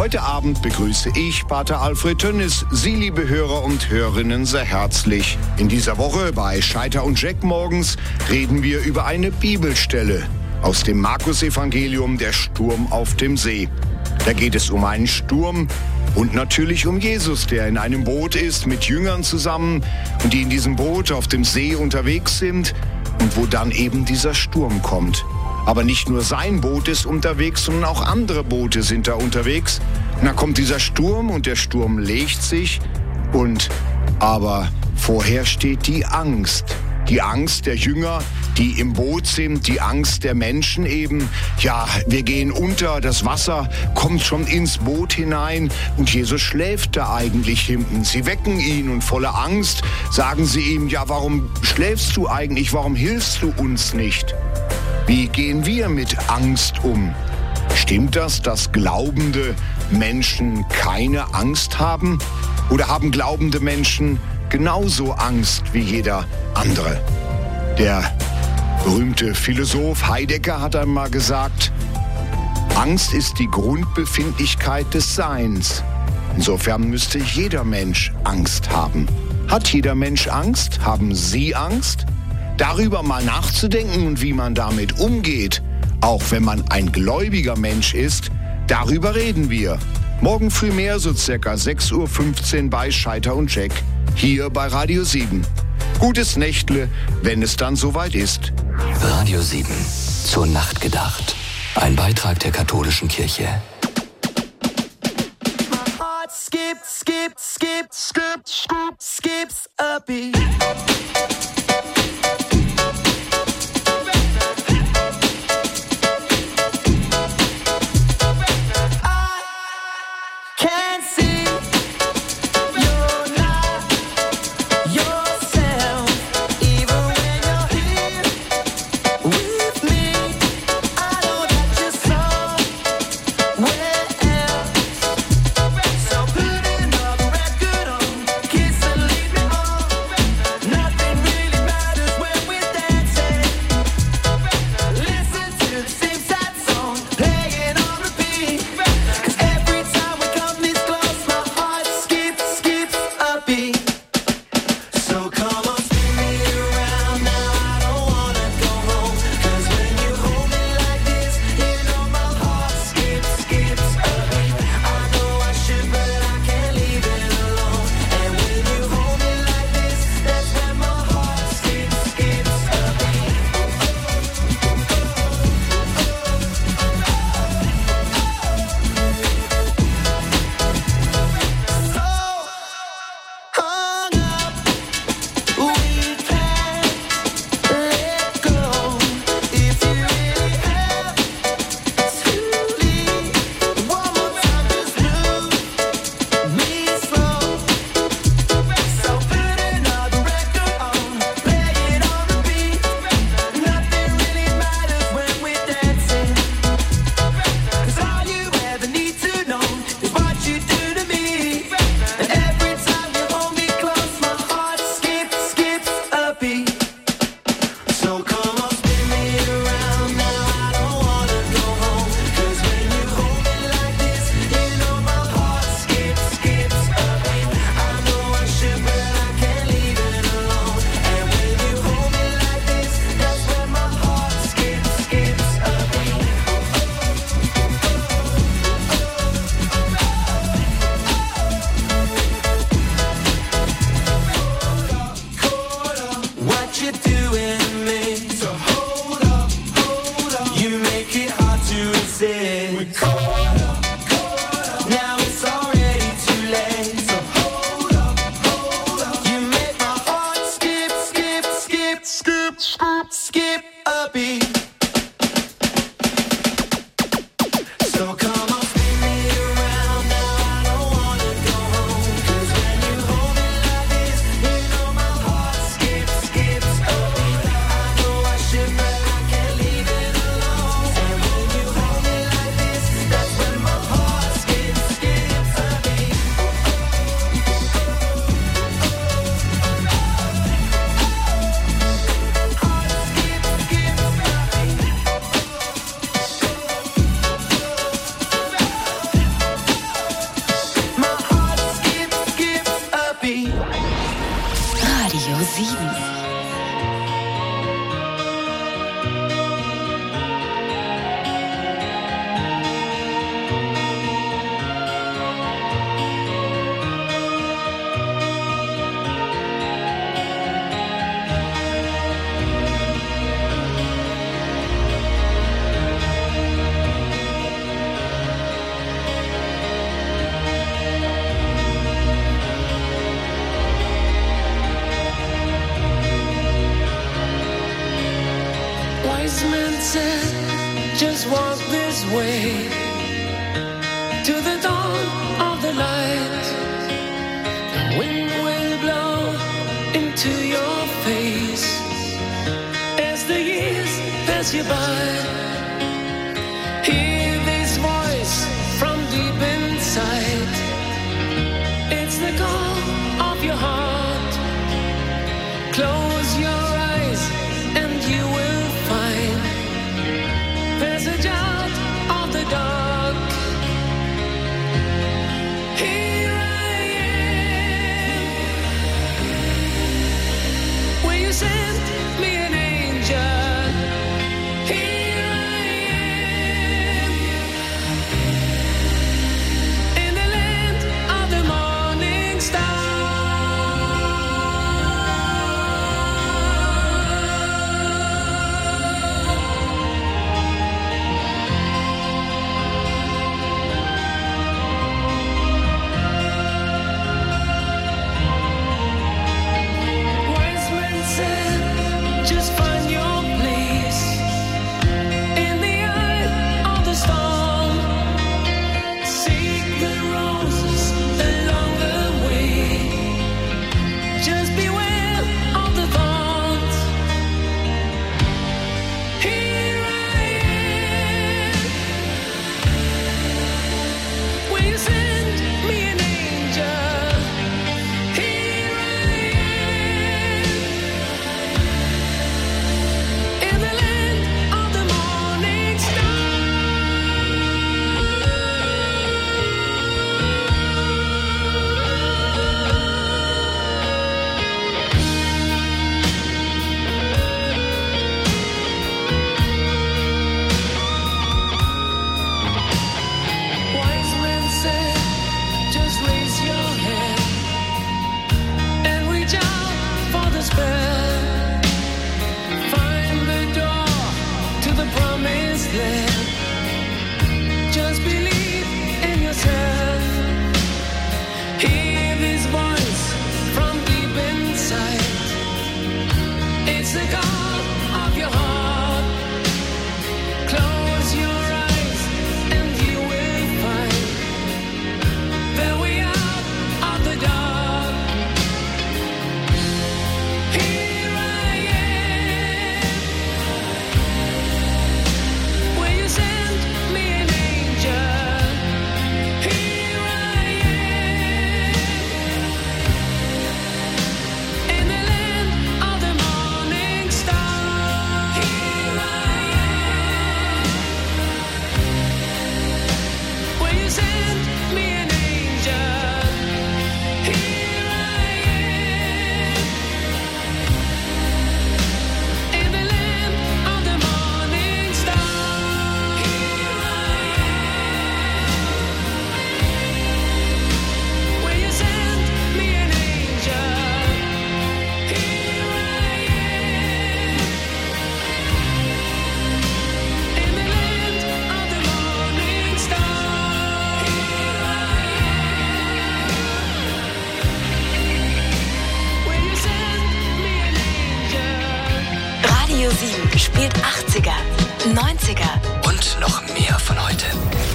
Heute Abend begrüße ich, Pater Alfred Tönnis, Sie, liebe Hörer und Hörerinnen, sehr herzlich. In dieser Woche bei Scheiter und Jack morgens reden wir über eine Bibelstelle aus dem Markus-Evangelium, der Sturm auf dem See. Da geht es um einen Sturm und natürlich um Jesus, der in einem Boot ist mit Jüngern zusammen und die in diesem Boot auf dem See unterwegs sind und wo dann eben dieser Sturm kommt. Aber nicht nur sein Boot ist unterwegs, sondern auch andere Boote sind da unterwegs. Und dann kommt dieser Sturm und der Sturm legt sich aber vorher steht die Angst. Die Angst der Jünger, die im Boot sind, die Angst der Menschen eben. Ja, wir gehen unter, das Wasser kommt schon ins Boot hinein und Jesus schläft da eigentlich hinten. Sie wecken ihn und voller Angst sagen sie ihm, ja, warum schläfst du eigentlich, warum hilfst du uns nicht? Wie gehen wir mit Angst um? Stimmt das, dass glaubende Menschen keine Angst haben? Oder haben glaubende Menschen genauso Angst wie jeder andere? Der berühmte Philosoph Heidegger hat einmal gesagt, Angst ist die Grundbefindlichkeit des Seins. Insofern müsste jeder Mensch Angst haben. Hat jeder Mensch Angst? Haben Sie Angst? Darüber mal nachzudenken und wie man damit umgeht, auch wenn man ein gläubiger Mensch ist, darüber reden wir. Morgen früh mehr, so circa 6:15 Uhr bei Scheiter und Jack, hier bei Radio 7. Gutes Nächtle, wenn es dann soweit ist. Radio 7, zur Nacht gedacht. Ein Beitrag der katholischen Kirche. My heart skips a beat. said, just walk this way to the dawn of the light. The wind will blow into your face as the years pass you by. Hear this voice from deep inside. It's the call of your heart. Close your eyes and you will find passage out of the dark. Here I am, where you sent me an angel. Here I am, in the land of the morning star. Wise men said, just find your place in the eye of the storm. Seek the roses along the way. Just beware of the thorns. Here I am, where you send me an angel. Here I am, in the land of the morning star. Wise men said, just raise your hand and reach out for the spell. Find the door to the promised land. Just believe in yourself. Hear this voice from deep inside. It's the call of your heart. Close your eyes and you will find the way out of the dark. Here I am, where you sent me an angel. Here I am, in the land of the morning star. Here I am, where you sent me an angel. Here I am, in the land of the morning star. Here I am, where you sent me an angel. Here I am, in the land of the morning star. Here I am, where you sent me an angel. Radio 7 spielt 80er, 90er Und noch mehr von heute.